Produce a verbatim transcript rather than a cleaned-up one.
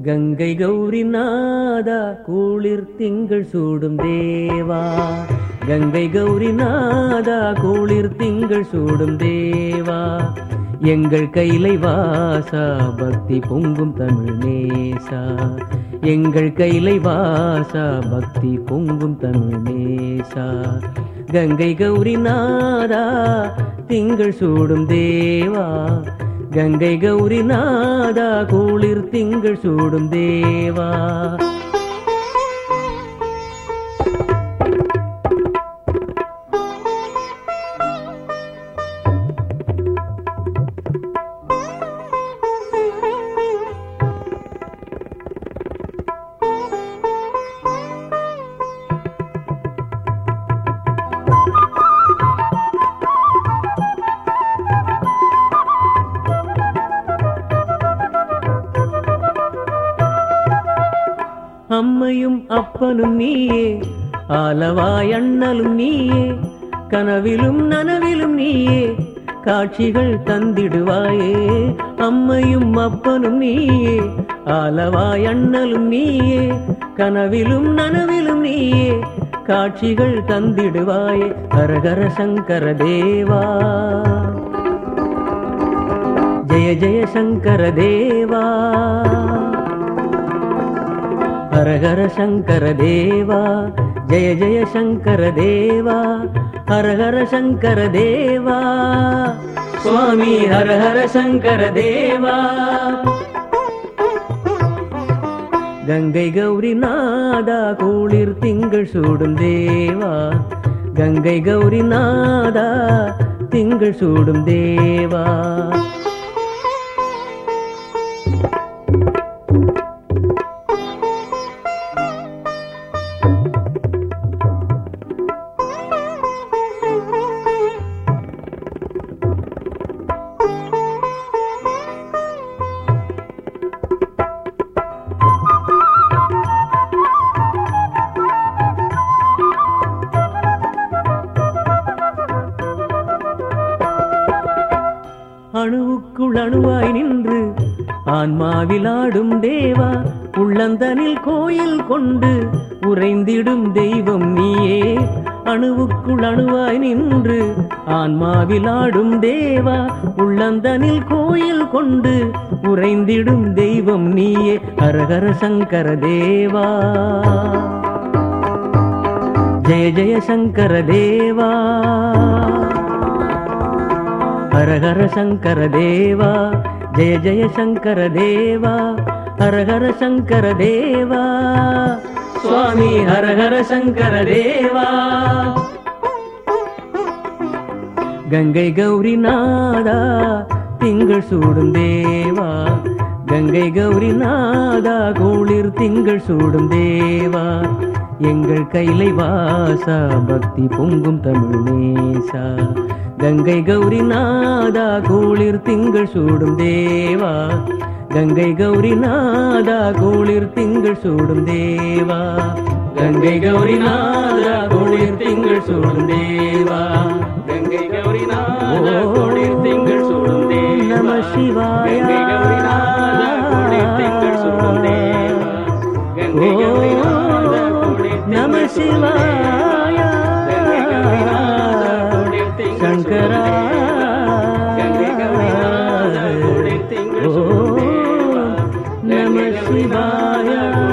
கங்கை கௌரி நாதா குளிர் திங்கள் சூடும் தேவா, கங்கை கௌரி நாதா குளிர் திங்கள் சூடும் தேவா, எங்கள் கைலை வாசா பக்தி பொங்கும் தமிழ் நேசா, எங்கள் கைலை வாசா பக்தி பொங்கும் தமிழ் நேசா, கங்கை கௌரி நாதா திங்கள் சூடும் தேவா, கங்கை கௌரி நாதா குளிர் திங்கள் சூடும் தேவா. அம்மையும் அப்பனும் நீயே, ஆலவாய் அண்ணலும் நீயே, கனவிலும் நனவிலும் நீயே, காட்சிகள் தந்திடுவாயே. அம்மையும் அப்பனும் நீயே, ஆலவாய் அண்ணலும் நீயே, கனவிலும் நனவிலும் நீயே, காட்சிகள் தந்திடுவாயே. ஹரஹர சங்கர தேவா, ஜெய ஜெய சங்கர தேவா, ஹரஹர சங்கர தேவா, ஜெய ஜெய சங்கர தேவா, ஹரஹர சங்கர தேவா, சுவாமி ஹரஹர சங்கர தேவா. கங்கை கௌரி நாதா குளிர் திங்கள் சூடும் தேவா, கங்கை கௌரி நாதா திங்கள் சூடும் தேவா. அணுவுக்குள் அணுவாய் நின்று ஆன்மாவில் ஆடும் தேவா, உள்ளந்தனில் கோயில் கொண்டு உறைந்திடும் தெய்வம் நீயே. அணுவுக்குள் அணுவாய் நின்று ஆன்மாவில் ஆடும் தேவா, உள்ளந்தனில் கோயில் கொண்டு உறைந்திடும் தெய்வம் நீயே. ஹரஹர சங்கர தேவா, ஜெய ஜெய சங்கர தேவா, ஹரஹர சங்கர தேவா, ஜெய ஜெய சங்கர தேவா, ஹரஹர சங்கர தேவா, சுவாமி ஹரஹர சங்கர தேவா. கங்கை கௌரி நாதா திங்கள் சூடும் தேவா, கங்கை கௌரி நாதா குளிர் திங்கள் சூடும் தேவா, எங்கள் கைலை வாசா பக்தி பொங்கும் தமிழ் நேசா, கங்கை கௌரி நாதா குளிர் திங்கள் சூடும் தேவா, கங்கை கௌரி நாதா குளிர் திங்கள் சூடும் தேவா, கங்கை கௌரி நாதா குளிர் திங்கள் சூடும் தேவா, கங்கை கௌரி நாதா குளிர் திங்கள் சூடும் தேவா. நம சிவாய, கங்கை கௌரி நாதா குளிர் திங்கள் சூடும் தேவா, கங்கை கௌரி நாதா குளிர் நம சிவாய, கங்கை கௌரி நாதா குளிர் திங்கள் சங்கரா, கங்கை கௌரி நாதா குளிர் திங்கள் சூடும் தேவா, நம சிவாய.